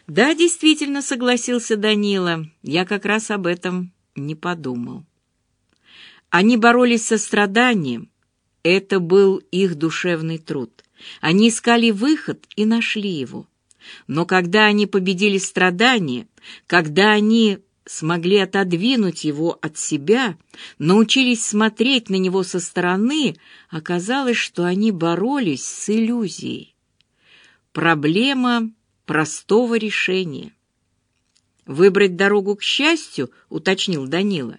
«Да, действительно», — согласился Данила, — «я как раз об этом не подумал». Они боролись со страданием, это был их душевный труд. Они искали выход и нашли его. Но когда они победили страдание, когда они смогли отодвинуть его от себя, научились смотреть на него со стороны, оказалось, что они боролись с иллюзией. Проблема простого решения. «Выбрать дорогу к счастью?» — уточнил Данила.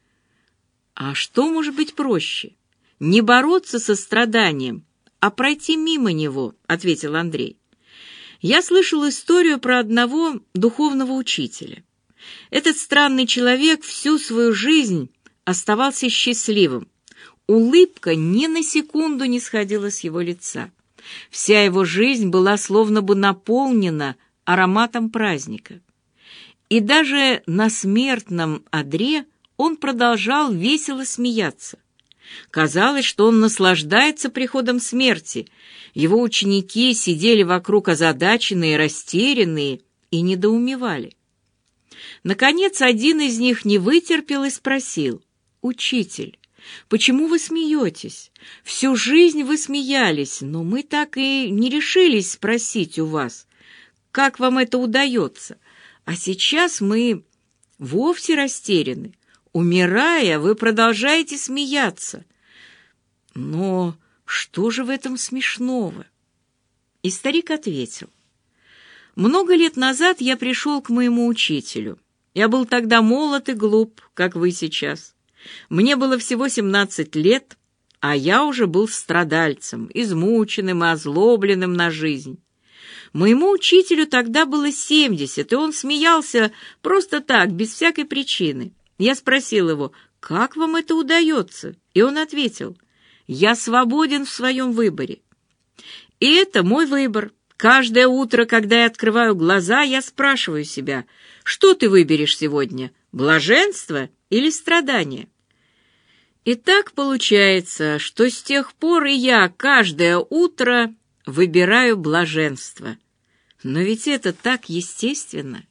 «А что может быть проще? Не бороться со страданием, а пройти мимо него», — ответил Андрей. «Я слышал историю про одного духовного учителя. Этот странный человек всю свою жизнь оставался счастливым. Улыбка ни на секунду не сходила с его лица. Вся его жизнь была словно бы наполнена ароматом праздника. И даже на смертном одре он продолжал весело смеяться. Казалось, что он наслаждается приходом смерти. Его ученики сидели вокруг озадаченные, растерянные и недоумевали. Наконец, один из них не вытерпел и спросил: «Учитель, почему вы смеетесь? Всю жизнь вы смеялись, но мы так и не решились спросить у вас, как вам это удается. А сейчас мы вовсе растеряны. Умирая, вы продолжаете смеяться. Но что же в этом смешного?» И старик ответил: «Много лет назад я пришел к моему учителю. Я был тогда молод и глуп, как вы сейчас. Мне было всего 17 лет, а я уже был страдальцем, измученным и озлобленным на жизнь. Моему учителю тогда было 70, и он смеялся просто так, без всякой причины. Я спросил его: «Как вам это удается?» И он ответил: «Я свободен в своем выборе. И это мой выбор. Каждое утро, когда я открываю глаза, я спрашиваю себя: что ты выберешь сегодня, блаженство или страдание?» И так получается, что с тех пор и я каждое утро выбираю блаженство. Но ведь это так естественно.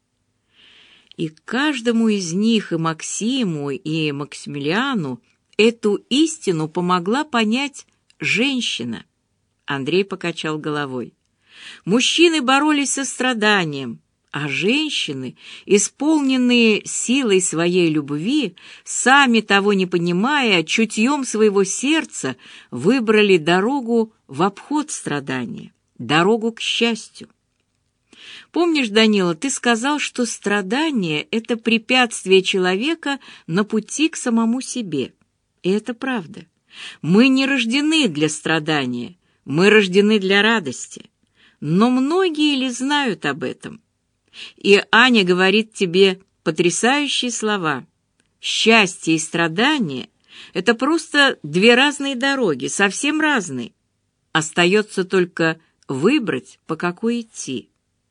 И каждому из них, и Максиму, и Максимилиану, эту истину помогла понять женщина. Андрей покачал головой. Мужчины боролись со страданием, а женщины, исполненные силой своей любви, сами того не понимая, чутьем своего сердца выбрали дорогу в обход страдания, дорогу к счастью. Помнишь, Данила, ты сказал, что страдание — это препятствие человека на пути к самому себе. И это правда. Мы не рождены для страдания, мы рождены для радости. Но многие ли знают об этом? И Аня говорит тебе потрясающие слова. Счастье и страдание — это просто две разные дороги, совсем разные. Остается только выбрать, по какой идти.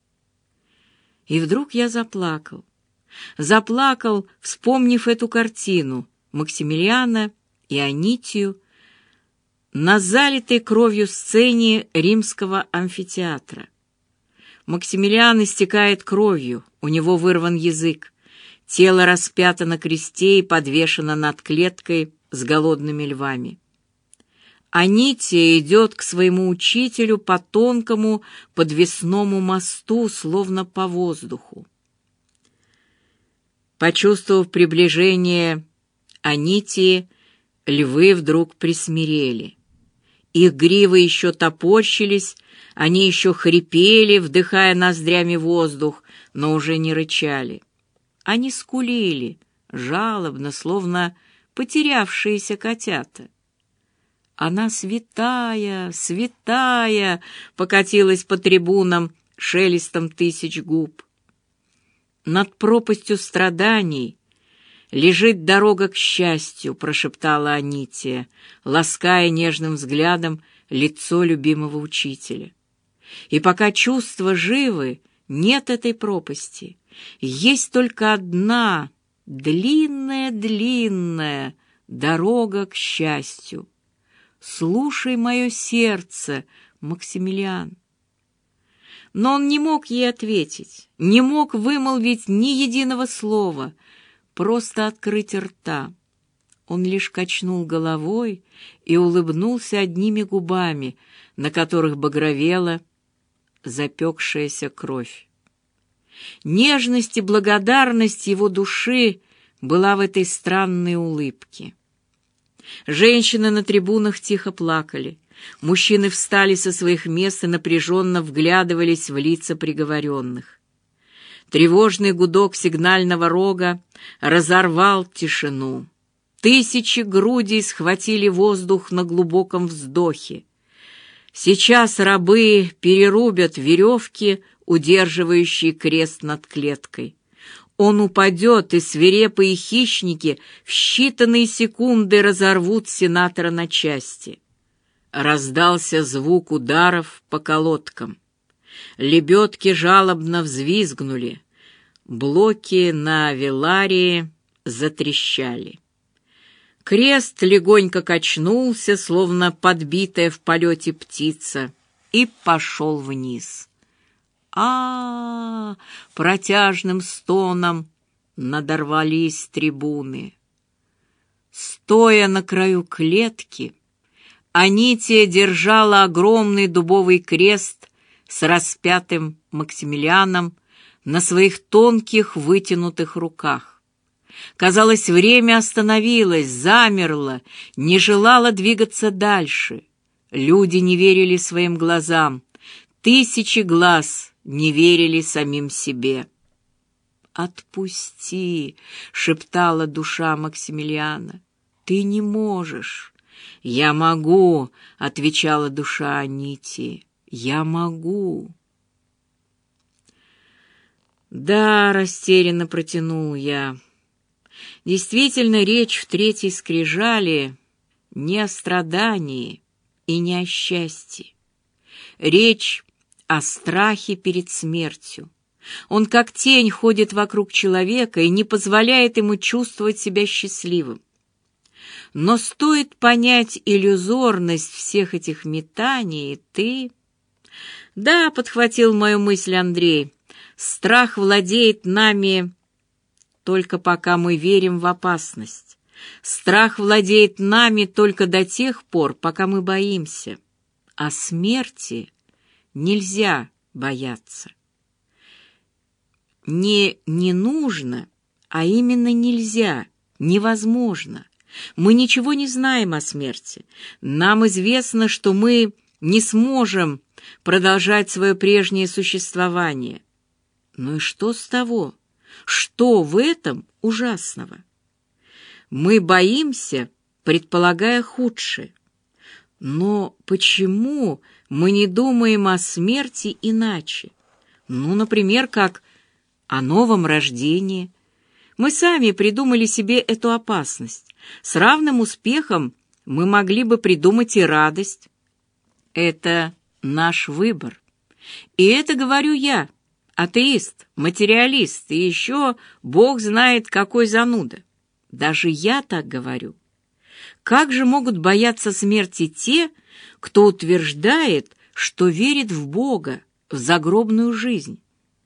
И вдруг я заплакал. Заплакал, вспомнив эту картину Максимилиана и Анитию на залитой кровью сцене римского амфитеатра. Максимилиан истекает кровью, у него вырван язык, тело распято на кресте и подвешено над клеткой с голодными львами. Анития идет к своему учителю по тонкому подвесному мосту, словно по воздуху. Почувствовав приближение Анитии, львы вдруг присмирели. Их гривы еще топорщились, они еще хрипели, вдыхая ноздрями воздух, но уже не рычали. Они скулили, жалобно, словно потерявшиеся котята. «Она святая, святая!» покатилась по трибунам шелестом тысяч губ. «Над пропастью страданий лежит дорога к счастью», прошептала Анития, лаская нежным взглядом лицо любимого учителя. «И пока чувства живы, нет этой пропасти. Есть только одна длинная-длинная дорога к счастью. Слушай мое сердце, Максимилиан». Но он не мог ей ответить, не мог вымолвить ни единого слова, просто открыть рта. Он лишь качнул головой и улыбнулся одними губами, на которых багровела запекшаяся кровь. Нежность и благодарность его души была в этой странной улыбке. Женщины на трибунах тихо плакали. Мужчины встали со своих мест и напряженно вглядывались в лица приговоренных. Тревожный гудок сигнального рога разорвал тишину. Тысячи грудей схватили воздух на глубоком вздохе. Сейчас рабы перерубят веревки, удерживающие крест над клеткой. Он упадет, и свирепые хищники в считанные секунды разорвут сенатора на части. Раздался звук ударов по колодкам. Лебедки жалобно взвизгнули. Блоки на веларии затрещали. Крест легонько качнулся, словно подбитая в полете птица, и пошел вниз. Протяжным стоном надорвались трибуны. Стоя на краю клетки, Анития держала огромный дубовый крест с распятым Максимилианом на своих тонких вытянутых руках. Казалось, время остановилось, замерло, не желало двигаться дальше. Люди не верили своим глазам. Тысячи глаз не верили самим себе. «Отпусти!» — шептала душа Максимилиана. «Ты не можешь!» «Я могу!» — отвечала душа Анитии. «Я могу!» «Да», — растерянно протянул я. Действительно, речь в третьей скрижали не о страдании и не о счастье. Речь о страхе перед смертью. Он как тень ходит вокруг человека и не позволяет ему чувствовать себя счастливым. Но стоит понять иллюзорность всех этих метаний, и ты... Да, подхватил мою мысль Андрей, страх владеет нами только пока мы верим в опасность. Страх владеет нами только до тех пор, пока мы боимся. А смерти нельзя бояться. Не нужно, а именно нельзя, невозможно. Мы ничего не знаем о смерти. Нам известно, что мы не сможем продолжать свое прежнее существование. Ну и что с того? Что в этом ужасного? Мы боимся, предполагая худшее. Но почему мы не думаем о смерти иначе? Ну, например, как о новом рождении. Мы сами придумали себе эту опасность. С равным успехом мы могли бы придумать и радость. Это наш выбор. И это говорю я, атеист, материалист и еще Бог знает какой зануда. Даже я так говорю. Как же могут бояться смерти те, кто утверждает, что верит в Бога, в загробную жизнь?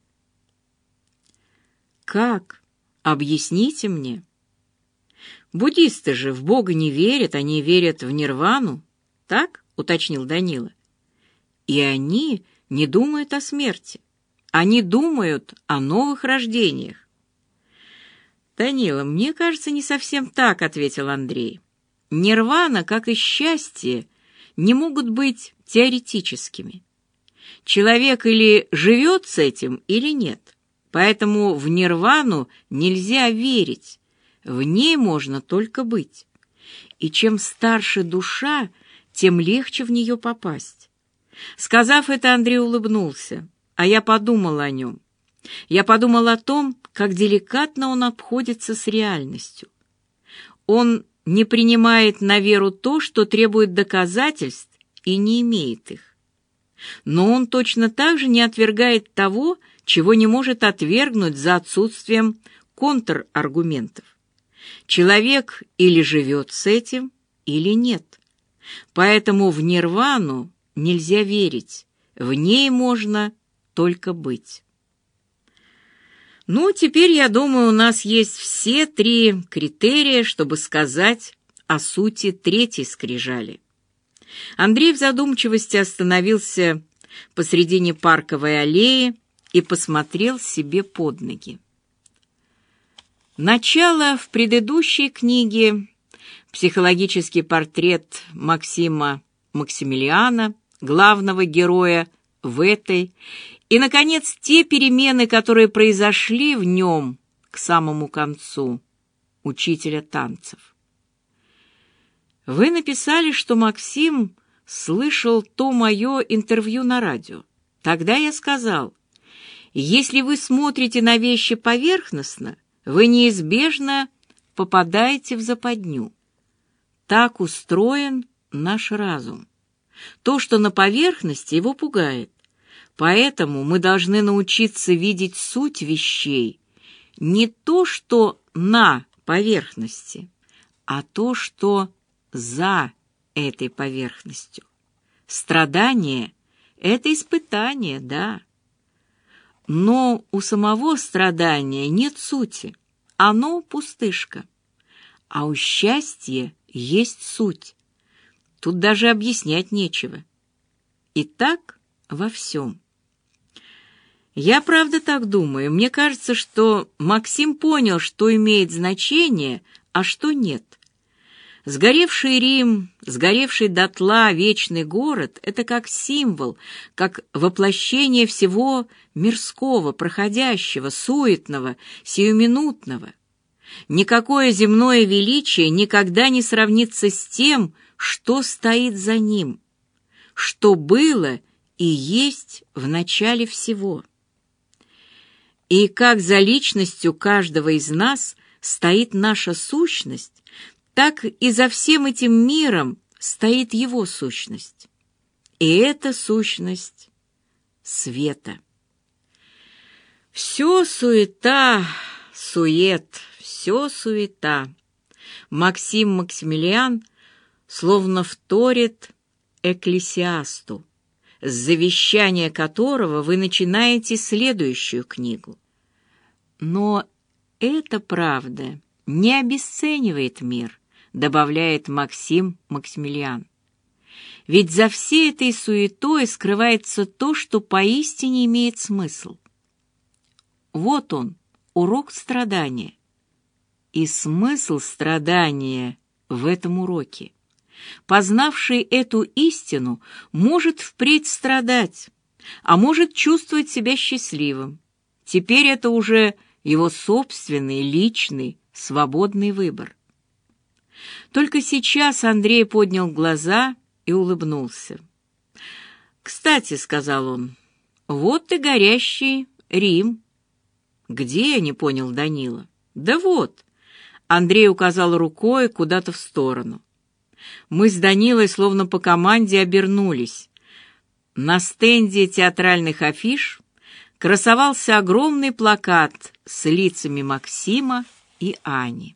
Как? Объясните мне. Буддисты же в Бога не верят, они верят в нирвану, так? Уточнил Данила. И они не думают о смерти. Они думают о новых рождениях. «Данила, мне кажется, не совсем так», — ответил Андрей. «Нирвана, как и счастье, не могут быть теоретическими. Человек или живет с этим, или нет. Поэтому в нирвану нельзя верить, в ней можно только быть. И чем старше душа, тем легче в нее попасть». Сказав это, Андрей улыбнулся, а я подумал о нем. Я подумал о том, как деликатно он обходится с реальностью. Он не принимает на веру то, что требует доказательств, и не имеет их. Но он точно так же не отвергает того, чего не может отвергнуть за отсутствием контраргументов. Человек или живет с этим, или нет. Поэтому в нирвану нельзя верить, в ней можно только быть. Ну, теперь, я думаю, у нас есть все 3 критерия, чтобы сказать о сути 3-й скрижали. Андрей в задумчивости остановился посредине парковой аллеи и посмотрел себе под ноги. Начало в предыдущей книге, психологический портрет Максима Максимилиана, главного героя в этой, и, наконец, те перемены, которые произошли в нем к самому концу, учителя танцев. Вы написали, что Максим слышал то мое интервью на радио. Тогда я сказал, если вы смотрите на вещи поверхностно, вы неизбежно попадаете в западню. Так устроен наш разум. То, что на поверхности, его пугает. Поэтому мы должны научиться видеть суть вещей, не то, что на поверхности, а то, что за этой поверхностью. Страдание — это испытание, да. Но у самого страдания нет сути, оно пустышка. А у счастья есть суть. Тут даже объяснять нечего. И так во всем. Я правда так думаю. Мне кажется, что Максим понял, что имеет значение, а что нет. Сгоревший Рим, сгоревший дотла вечный город — это как символ, как воплощение всего мирского, проходящего, суетного, сиюминутного. Никакое земное величие никогда не сравнится с тем, что стоит за ним, что было и есть в начале всего. И как за личностью каждого из нас стоит наша сущность, так и за всем этим миром стоит его сущность. И эта сущность света. Все суета, сует, все суета. Максим Максимилиан словно вторит Экклесиасту, с завещания которого вы начинаете следующую книгу. Но эта правда не обесценивает мир, добавляет Максим Максимилиан. Ведь за всей этой суетой скрывается то, что поистине имеет смысл. Вот он, урок страдания. И смысл страдания в этом уроке. Познавший эту истину может впредь страдать, а может чувствовать себя счастливым. Теперь это уже его собственный, личный, свободный выбор. Только сейчас Андрей поднял глаза и улыбнулся. «Кстати, — сказал он, — вот и горящий Рим». «Где?» — я не понял Данила. «Да вот». Андрей указал рукой куда-то в сторону. Мы с Данилой словно по команде обернулись. На стенде театральных афиш красовался огромный плакат с лицами Максима и Ани.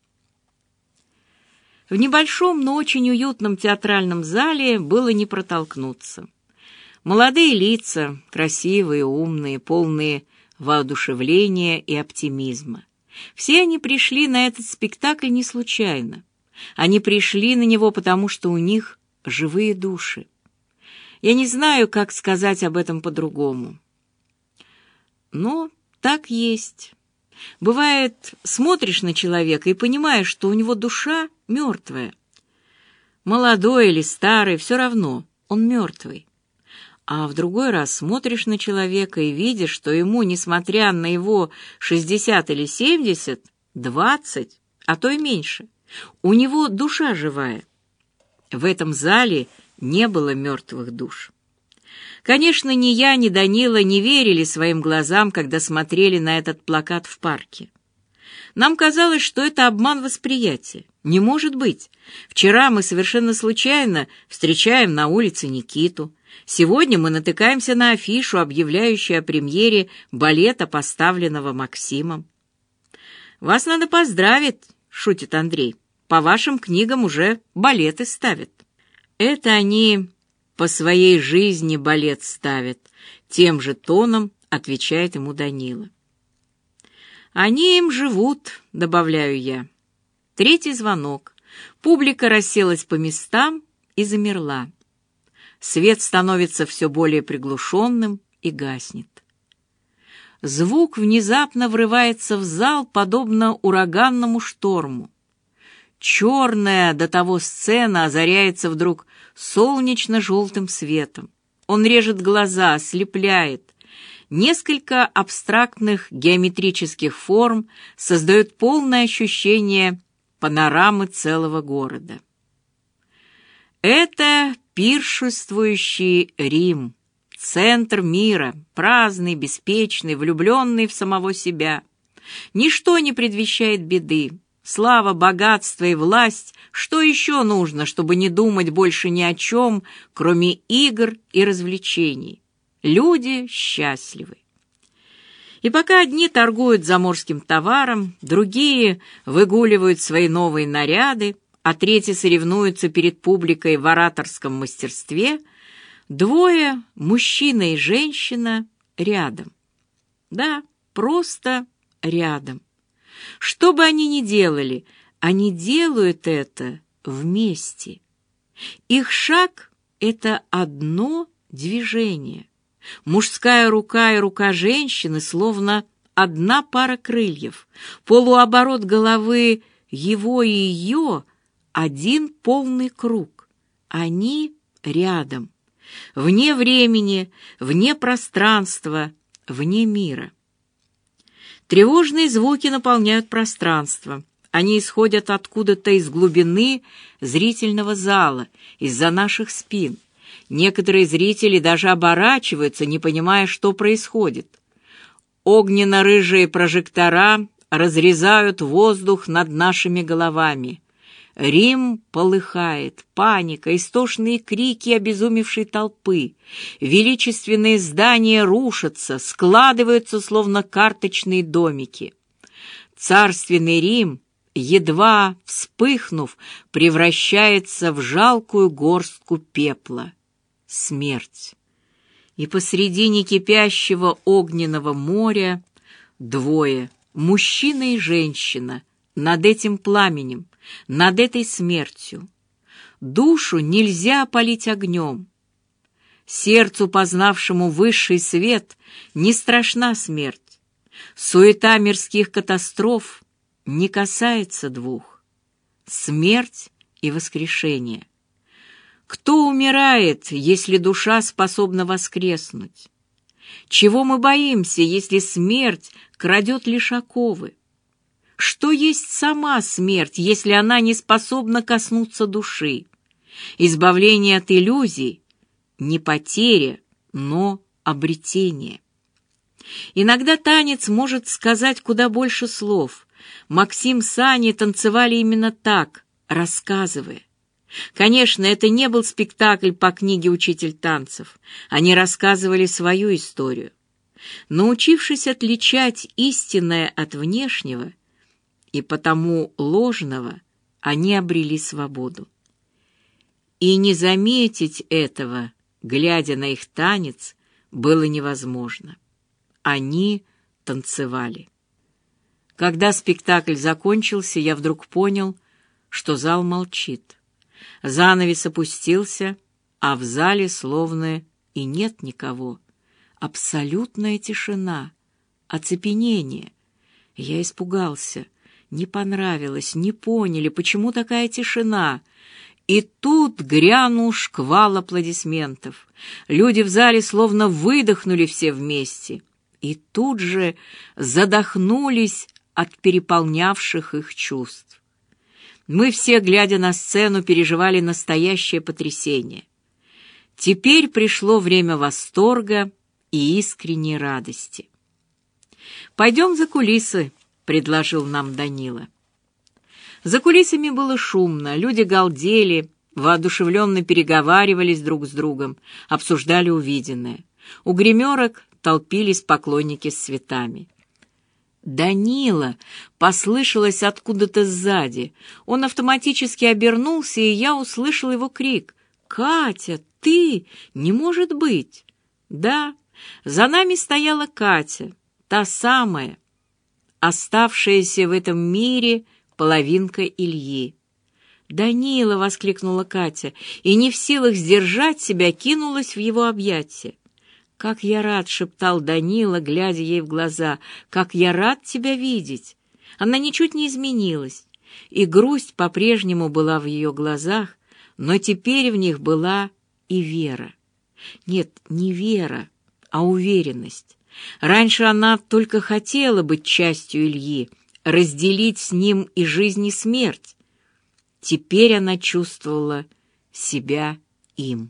В небольшом, но очень уютном театральном зале было не протолкнуться. Молодые лица, красивые, умные, полные воодушевления и оптимизма. Все они пришли на этот спектакль не случайно. Они пришли на него, потому что у них живые души. Я не знаю, как сказать об этом по-другому. Но так есть. Бывает, смотришь на человека и понимаешь, что у него душа мертвая. Молодой или старый, все равно, он мертвый. А в другой раз смотришь на человека и видишь, что ему, несмотря на его 60 или 70, 20, а то и меньше, у него душа живая. В этом зале не было мертвых душ. Конечно, ни я, ни Данила не верили своим глазам, когда смотрели на этот плакат в парке. Нам казалось, что это обман восприятия. Не может быть. Вчера мы совершенно случайно встречаем на улице Никиту. Сегодня мы натыкаемся на афишу, объявляющую о премьере балета, поставленного Максимом. «Вас надо поздравить», — шутит Андрей. «По вашим книгам уже балеты ставят». «Это они по своей жизни балет ставят», — Тем же тоном отвечает ему Данила. «Они им живут», — добавляю я. Третий звонок. Публика расселась по местам и замерла. Свет становится все более приглушенным и гаснет. Звук внезапно врывается в зал, подобно ураганному шторму. Черная до того сцена озаряется вдруг солнечно-желтым светом. Он режет глаза, ослепляет. Несколько абстрактных геометрических форм создают полное ощущение панорамы целого города. Это пиршествующий Рим, центр мира, праздный, беспечный, влюбленный в самого себя. Ничто не предвещает беды. Слава, богатство и власть — что еще нужно, чтобы не думать больше ни о чем, кроме игр и развлечений? Люди счастливы. И пока одни торгуют заморским товаром, другие выгуливают свои новые наряды, а третьи соревнуются перед публикой в ораторском мастерстве, двое, мужчина и женщина, рядом. Да, просто рядом. Что бы они ни делали, они делают это вместе. Их шаг — это одно движение. Мужская рука и рука женщины словно одна пара крыльев. Полуоборот головы его и ее — один полный круг. Они рядом, вне времени, вне пространства, вне мира. Тревожные звуки наполняют пространство. Они исходят откуда-то из глубины зрительного зала, из-за наших спин. Некоторые зрители даже оборачиваются, не понимая, что происходит. Огненно-рыжие прожектора разрезают воздух над нашими головами. Рим полыхает, паника, истошные крики обезумевшей толпы. Величественные здания рушатся, складываются, словно карточные домики. Царственный Рим, едва вспыхнув, превращается в жалкую горстку пепла. Смерть. И посредине кипящего огненного моря двое, мужчина и женщина, над этим пламенем, над этой смертью. Душу нельзя опалить огнем. Сердцу, познавшему высший свет, не страшна смерть. Суета мирских катастроф не касается двух. Смерть и воскрешение. Кто умирает, если душа способна воскреснуть? Чего мы боимся, если смерть крадет лишь оковы? Что есть сама смерть, если она не способна коснуться души? Избавление от иллюзий — не потеря, но обретение. Иногда танец может сказать куда больше слов. Максим с Аней танцевали именно так, рассказывая. Конечно, это не был спектакль по книге «Учитель танцев». Они рассказывали свою историю. Научившись отличать истинное от внешнего и потому ложного, они обрели свободу. И не заметить этого, глядя на их танец, было невозможно. Они танцевали. Когда спектакль закончился, я вдруг понял, что зал молчит. Занавес опустился, а в зале словно и нет никого. Абсолютная тишина, оцепенение. Я испугался. Не понравилось, не поняли, почему такая тишина. И тут грянул шквал аплодисментов. Люди в зале словно выдохнули все вместе. И тут же задохнулись от переполнявших их чувств. Мы все, глядя на сцену, переживали настоящее потрясение. Теперь пришло время восторга и искренней радости. «Пойдем за кулисы», — предложил нам Данила. За кулисами было шумно, люди галдели, воодушевленно переговаривались друг с другом, обсуждали увиденное. У гримерок толпились поклонники с цветами. «Данила!» — послышалось откуда-то сзади. Он автоматически обернулся, и я услышал его крик. «Катя, ты? Не может быть!» Да, За нами стояла Катя, та самая, оставшаяся в этом мире половинка Ильи. «Данила!» — воскликнула Катя, и, не в силах сдержать себя, кинулась в его объятия. «Как я рад!» — шептал Данила, глядя ей в глаза. «Как я рад тебя видеть!» Она ничуть не изменилась, и грусть по-прежнему была в ее глазах, но теперь в них была и вера. Нет, не вера, а уверенность. Раньше она только хотела быть частью Ильи, разделить с ним и жизнь, и смерть. Теперь она чувствовала себя им.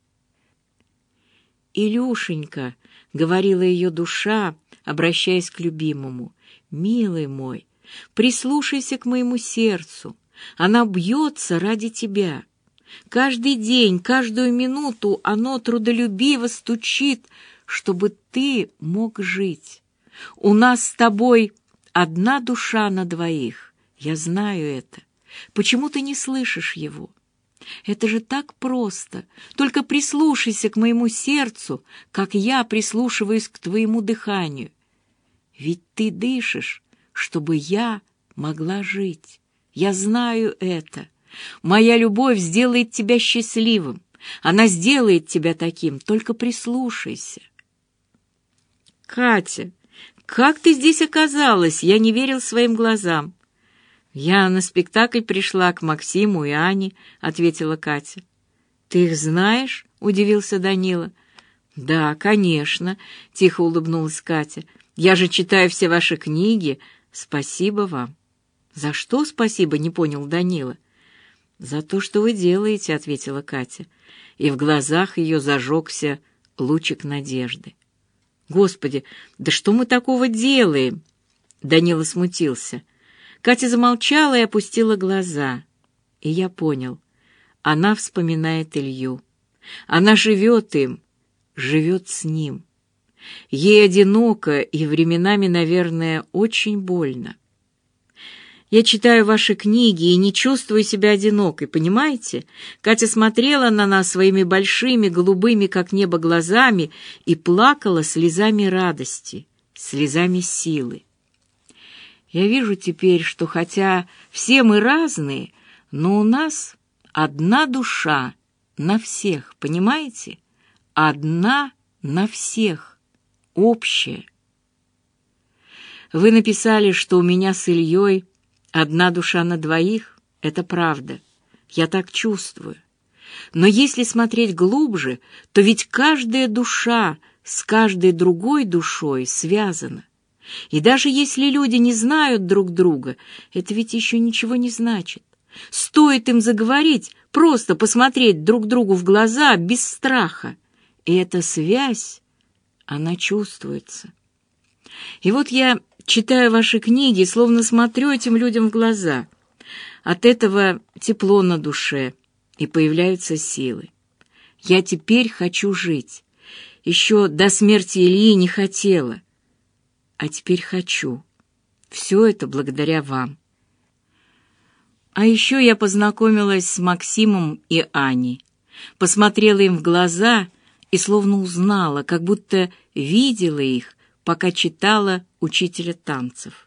«Илюшенька», — говорила ее душа, обращаясь к любимому, — «милый мой, прислушайся к моему сердцу, оно бьется ради тебя. Каждый день, каждую минуту оно трудолюбиво стучит, чтобы ты мог жить. У нас с тобой одна душа на двоих, я знаю это. Почему ты не слышишь его? Это же так просто. Только прислушайся к моему сердцу, как я прислушиваюсь к твоему дыханию. Ведь ты дышишь, чтобы я могла жить. Я знаю это. Моя любовь сделает тебя счастливым. Она сделает тебя таким. Только прислушайся». «Катя, как ты здесь оказалась?» Я не верил своим глазам. «Я на спектакль пришла к Максиму и Ане», — ответила Катя. «Ты их знаешь?» — удивился Данила. «Да, конечно», — тихо улыбнулась Катя. «Я же читаю все ваши книги. Спасибо вам». «За что спасибо?» — не понял Данила. «За то, что вы делаете», — ответила Катя. И в глазах ее зажегся лучик надежды. «Господи, да что мы такого делаем?» Данила смутился. Катя замолчала и опустила глаза. И я понял. Она вспоминает Илью. Она живет им, живет с ним. Ей одиноко и временами, наверное, очень больно. Я читаю ваши книги и не чувствую себя одинокой, понимаете? Катя смотрела на нас своими большими, голубыми, как небо, глазами и плакала слезами радости, слезами силы. Я вижу теперь, что хотя все мы разные, но у нас одна душа на всех, понимаете? Одна на всех, общая. Вы написали, что у меня с Ильей одна душа на двоих. Это правда. Я так чувствую. Но если смотреть глубже, то ведь каждая душа с каждой другой душой связана. И даже если люди не знают друг друга, это ведь еще ничего не значит. Стоит им заговорить, просто посмотреть друг другу в глаза без страха. И эта связь, она чувствуется. И вот я читаю ваши книги, словно смотрю этим людям в глаза. От этого тепло на душе, и появляются силы. Я теперь хочу жить. Еще до смерти Ильи не хотела. А теперь хочу. Все это благодаря вам. А еще я познакомилась с Максимом и Аней. Посмотрела им в глаза и словно узнала, как будто видела их, пока читала «Учителя танцев».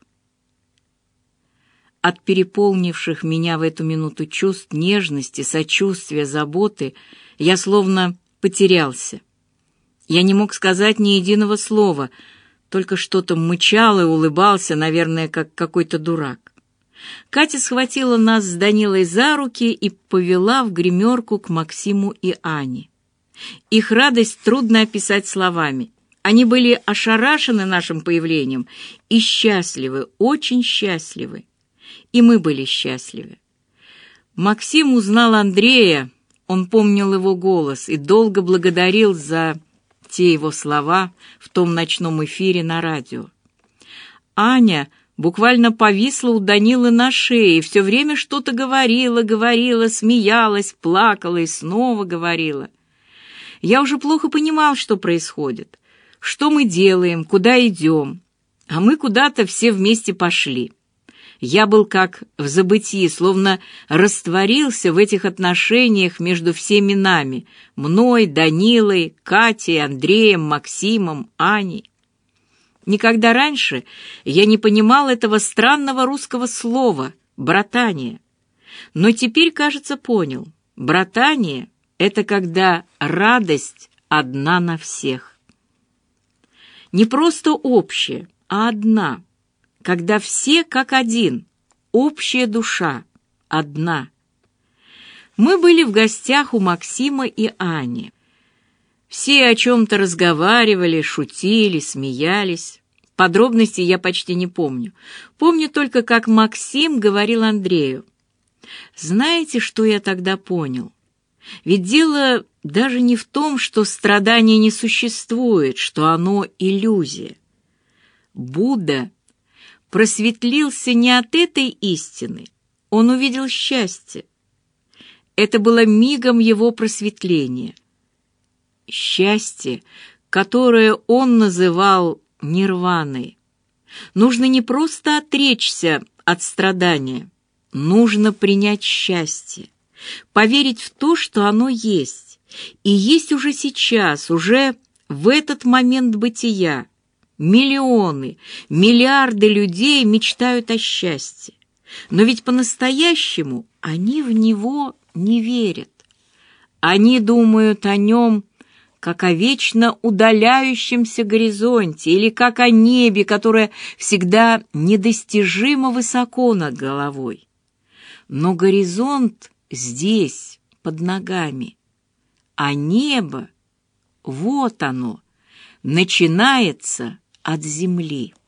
От переполнивших меня в эту минуту чувств нежности, сочувствия, заботы я словно потерялся. Я не мог сказать ни единого слова, только что-то мычал и улыбался, наверное, как какой-то дурак. Катя схватила нас с Данилой за руки и повела в гримерку к Максиму и Ане. Их радость трудно описать словами. Они были ошарашены нашим появлением и счастливы, очень счастливы. И мы были счастливы. Максим узнал Андрея, он помнил его голос и долго благодарил за те его слова в том ночном эфире на радио. Аня буквально повисла у Данилы на шее и все время что-то говорила, смеялась, плакала и снова говорила. Я уже плохо понимал, что происходит, что мы делаем, куда идем, а мы куда-то все вместе пошли. Я был как в забытии, словно растворился в этих отношениях между всеми нами, мной, Данилой, Катей, Андреем, Максимом, Аней. Никогда раньше я не понимал этого странного русского слова «братание». Но теперь, кажется, понял. Братание — это когда радость одна на всех. Не просто общая, а одна, когда все как один, общая душа, одна. Мы были в гостях у Максима и Ани. Все о чем-то разговаривали, шутили, смеялись. Подробностей я почти не помню. Помню только, как Максим говорил Андрею: «Знаете, что я тогда понял? Ведь дело даже не в том, что страдания не существует, что оно иллюзия. Будда просветлился не от этой истины, он увидел счастье. Это было мигом его просветления. Счастье, которое он называл нирваной. Нужно не просто отречься от страдания, нужно принять счастье, поверить в то, что оно есть, и есть уже сейчас, уже в этот момент бытия. Миллионы, миллиарды людей мечтают о счастье, но ведь по-настоящему они в него не верят. Они думают о нем как о вечно удаляющемся горизонте или как о небе, которое всегда недостижимо высоко над головой. Но горизонт здесь, под ногами, а небо, вот оно, начинается от земли.